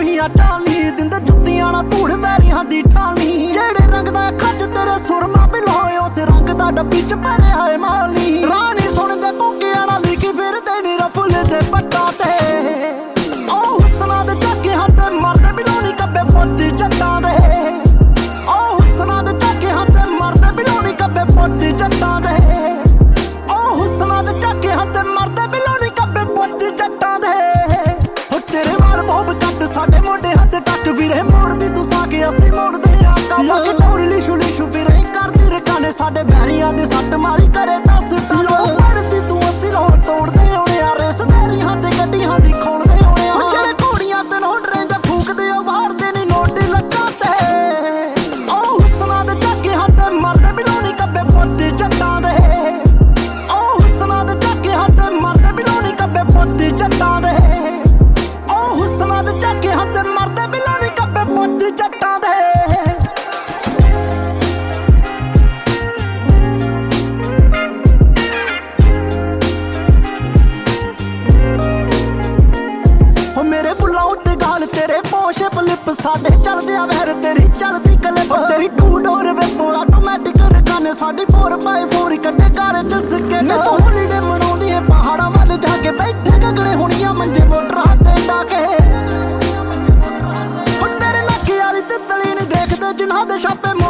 ਲੋਹੀਆਂ ਟਾਲੀ ਦਿੰਦੇ ਜੁੱਤੀਆਂ ਨਾਲ ਧੂੜ ਵੈਰੀਆਂ ਦੀ ਠਾਲੀ। ਜਿਹੜੇ ਰੰਗ ਦਾ ਖੱਜ ਤੇਰੇ ਸੁਰਮਾ ਬਿਲੋਏ ਉਸ ਰੰਗ ਦਾ ਡੱਬੀ ਚ ਭਰਿਆ ਏ ਮਾਲੀ। ਰਾਣੀ ਸੁਣਦੇ ਭੁੱਕਿਆਂ ਨਾਲ ਲਿਖੀ ਫਿਰਦੇ ਨੀ ਰਫੁੱਲ ਦੇ ਪੱਟਾਂ ਤੇ। ਉਹ ਹੁਸਨਾਂ ਦੇ ਝਾਕੇ ਹੱਥ ਮਰਦੇ ਬਿਲੋਣੀ ਕੱਬੇ ਪੁੱਤ ਜੱਟਾਂ ਦੇ। ਉਹ ਹੁਸਨਾਂ ਦੇ ਝਾਕੇ ਹੱਥ ਮਰਦੇ ਬਿਲੋਣੀ ਕੱਬੇ ਪੁੱਤ ਜੱਟਾਂ ਦੇ। ਉਹ ਹੁਸਨਾਂ ਦੇ ਝਾਕੇ ਹੱਥ ਮਰਦੇ ਬਿਲੋਣੀ ਕੱਬੇ ਪੁੱਤ ਜੱਟਾਂ ਦੇ। ਹੋ ਤੇਰੇ ਵਾਲ ਮੋਬ ਕੱਟ ਸਾਡੇ ਮੋਢੇ ਹੱਥ ਟੱਕ ਵੀਰੇ ਮੋੜਦੀ ਤੂੰ ਸਾਕੇ ਅਸੀਂ ਮੋੜਦੇ ਆ ਕੰਮ। ਕਿ ਟੋਰੀ ਲਿਸ਼ੂ ਲਿਸ਼ੂ ਫਿਰੇ ਕਰਦੀ ਰਕਾਨੇ ਸਾਡੇ ਬੈਰੀਆਂ ਦੇ ਸੱਟ ਮਾਰੀ ਕਰੇ ਟਸ ਟਸ। ਪੜਦੀ ਤੂੰ ਅਸੀਂ ਲੋੜ ਤੋੜਦੇ ਹੋਣੇ ਆ ਰੇਸ ਬੈਰੀਆਂ ਤੇ ਗੱਡੀਆਂ ਦੀ ਖੋਲਦੇ ਹੋਣੇ ਆ। ਜਿਹੜੇ ਘੋੜੀਆਂ ਤੇ ਨੋਟ ਰਹਿੰਦੇ ਫੂਕਦੇ ਆ ਵਾਰਦੇ ਨੀ ਨੋਟ ਲੱਗਾ ਤੇ। ਉਹ ਹੁਸਨਾਂ ਦੇ ਝਾਕੇ ਹੱਥ ਮਰਦੇ ਬਿਲੋਣੀ ਕੱਬੇ ਪੁੱਤ ਜੱਟਾਂ ਦੇ। ਉਹ ਹੁਸਨਾਂ ਦੇ ਝਾਕੇ ਹੱਥ ਮਰਦੇ ਬਿਲੋਣੀ ਕੱਬੇ ਪੁੱਤ ਜੱਟਾਂ ਦੇ। ਉਹ ਹੁਸਨਾਂ ਦੇ ਝਾਕੇ ਹੱਥ ਮਰਦੇ ਬਿਲੋਣੀ ਕੱਬੇ ਪੁੱਤ ਜੱਟਾਂ ਦੇ। ਮੇਰੇ ਬੁੱਲਾਂ ਉੱਤੇ ਗਾਲ ਤੇਰੇ ਪੋਸ਼ੇ ਪਲਿਪ ਸਾਡੇ ਚੱਲਦੇ ਆ ਵੈਰ ਤੇਰੀ ਚੱਲਦੀ ਕਲਿਪ। ਤੇਰੀ ਟੂ ਡੋਰ ਵੇਪੋ ਆਟੋਮੈਟਿਕ ਰਕਾਨੇ ਸਾਡੀ 4x4 ਕੱਢੇ ਘਰ ਚ ਸਕੇ। ਨੇ ਤੂੰ ਹੋਲੀਡੇ ਮਨਾਉਂਦੀ ਏ ਪਹਾੜਾਂ ਵੱਲ ਜਾ ਕੇ ਬੈਠੇ ਗਗੜੇ ਹੋਣੀਆਂ ਮੰਜੇ ਮੋਟਰਾਂ ਤੇ ਡਾਕੇ। ਤੇਰੇ ਨੱਕੇ ਵਾਲੀ ਤਿੱਤਲੀ ਨੀ ਦੇਖਦੇ ਜਿਨ੍ਹਾਂ ਦੇ ਛਾਪੇ